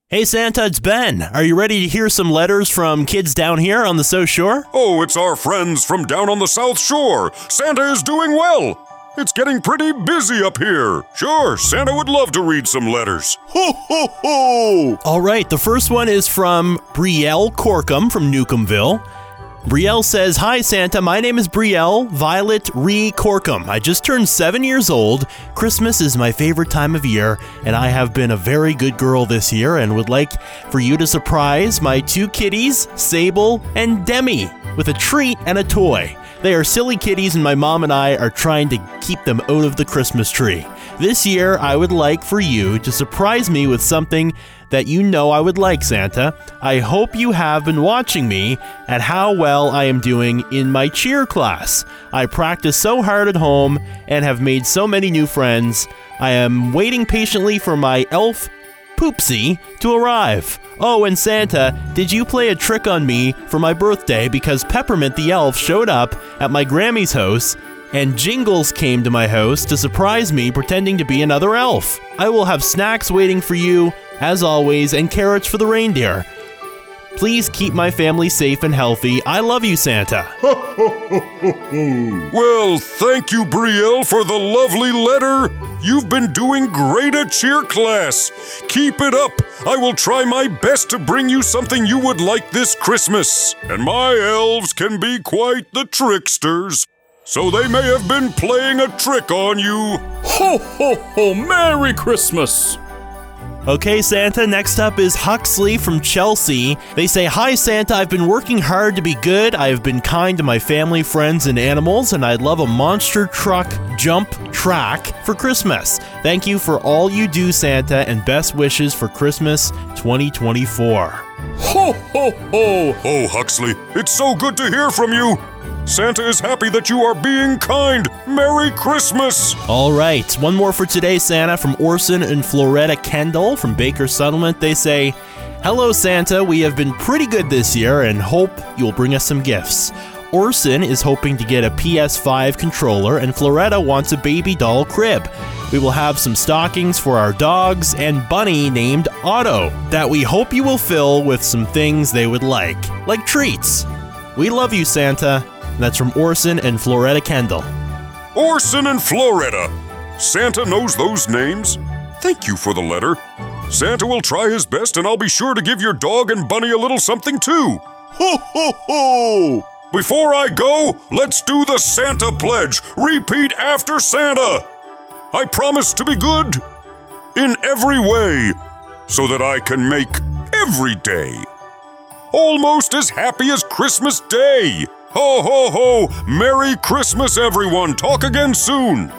Hey Santa, it's Ben. Are you ready to hear some letters from kids down here on the South Shore? Oh, it's our friends from down on the South Shore. Santa is doing well. It's getting pretty busy up here. Sure, Santa would love to read some letters. Ho, ho, ho! All right, the first one is from Brielle Corkum from Newcomville. Brielle says, "Hi Santa, my name is Brielle Violet Ree Corkum. I just turned 7 years old. Christmas is my favorite time of year, and I have been a very good girl this year and would like for you to surprise my two kitties, Sable and Demi, with a treat and a toy. They are silly kitties and my mom and I are trying to keep them out of the Christmas tree. This year, I would like for you to surprise me with something that you know I would like, Santa. I hope you have been watching me at how well I am doing in my cheer class. I practice so hard at home and have made so many new friends. I am waiting patiently for my elf Poopsie to arrive. Oh, and Santa, did you play a trick on me for my birthday because Peppermint the elf showed up at my Grammy's house and Jingles came to my house to surprise me pretending to be another elf? I will have snacks waiting for you, as always, and carrots for the reindeer. Please keep my family safe and healthy. I love you, Santa." Well, thank you, Brielle, for the lovely letter. You've been doing great at cheer class. Keep it up. I will try my best to bring you something you would like this Christmas. And my elves can be quite the tricksters, so they may have been playing a trick on you. Ho, ho, ho! Merry Christmas! Okay, Santa, next up is Huxley from Chelsea. They say, "Hi, Santa, I've been working hard to be good. I have been kind to my family, friends, and animals, and I'd love a monster truck jump track for Christmas. Thank you for all you do, Santa, and best wishes for Christmas 2024. Ho, ho, ho! Oh, Huxley, it's so good to hear from you. Santa is happy that you are being kind. Merry Christmas! All right, one more for today, Santa, from Orson and Floretta Kendall from Baker Settlement. They say, "Hello, Santa. We have been pretty good this year and hope you'll bring us some gifts. Orson is hoping to get a PS5 controller and Floretta wants a baby doll crib. We will have some stockings for our dogs and bunny named Otto that we hope you will fill with some things they would like treats. We love you, Santa." That's from Orson and Floretta Kendall. Orson and Floretta. Santa knows those names. Thank you for the letter. Santa will try his best, and I'll be sure to give your dog and bunny a little something too. Ho, ho, ho! Before I go, let's do the Santa pledge. Repeat after Santa. I promise to be good in every way, so that I can make every day almost as happy as Christmas Day. Ho, ho, ho! Merry Christmas, everyone! Talk again soon!